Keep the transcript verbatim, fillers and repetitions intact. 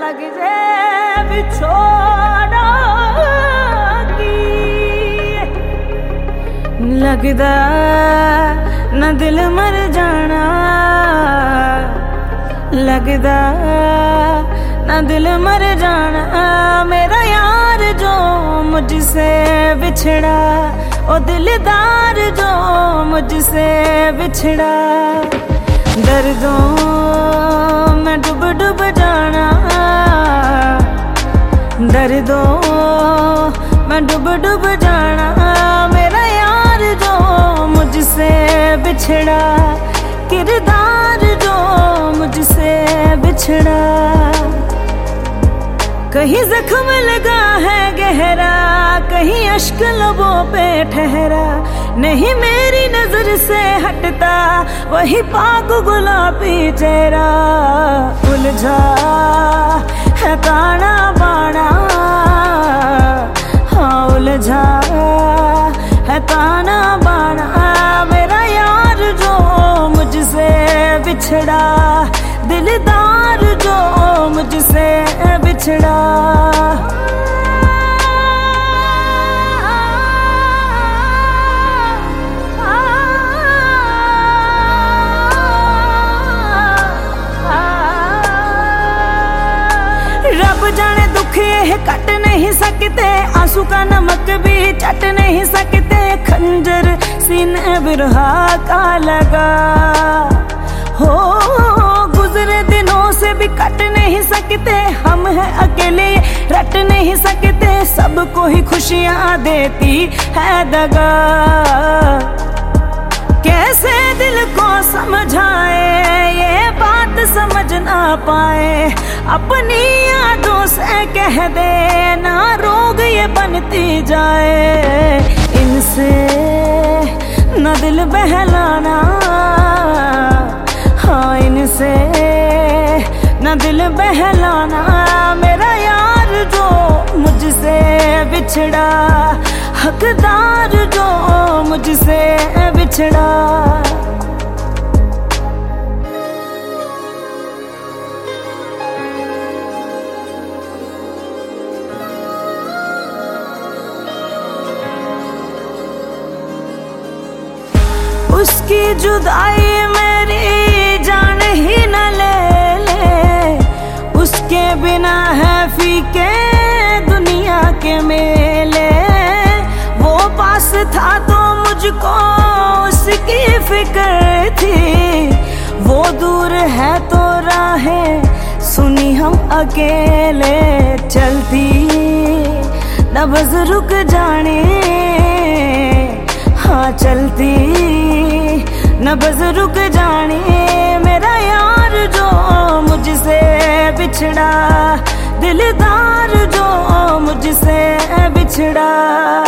लग जाए बिछोड़ोगी, लगदा न दिल मर जाना, लगदा न दिल मर जाना। मेरा यार जो मुझसे बिछड़ा, ओ दिलदार जो मुझसे बिछड़ा। दर्दों में डूब डूब जाना, दर्दों में डूब डूब जाना। मेरा यार जो मुझसे बिछड़ा, किरदार जो मुझसे बिछड़ा। कहीं जख्म लगा है गहरा, कहीं अश्क लबों पे ठहरा। नहीं मेरी नजर से हटता वही पाक गुलाबी चेहरा। उलझा है ताना बाना, हाँ उलझा है ताना बाना। मेरा यार जो मुझसे बिछड़ा, दिलदार जो मुझसे बिछड़ा। रब जाने दुख ये कट नहीं सकते, आंसू का नमक भी चट नहीं सकते। खंजर सीने बिरहा का लगा हो, गुजरे दिनों से भी कट नहीं सकते। हम हैं अकेले रट नहीं सकते, सबको ही खुशियां देती है दगा। कैसे दिल को समझाए ये बात समझ ना पाए। अपनी यादों से कह दे ना रोग ये बनती जाए। इनसे न दिल बहलाना, हाँ इनसे न दिल बहलाना। मेरा यार जो मुझसे बिछड़ा, हकदार जो मुझसे बिछड़ा। उसकी जुदाई मेरी जान ही न ले ले, उसके बिना है फीके दुनिया के मेले। वो पास था तो मुझको उसकी फिक्र थी, वो दूर है तो राहें सुनी हम अकेले। चलती नब्ज़ रुक जाने, हाँ चलती नब्ज़ रुक जाने। मेरा यार जो मुझसे बिछड़ा, दिलदार जो मुझसे बिछड़ा।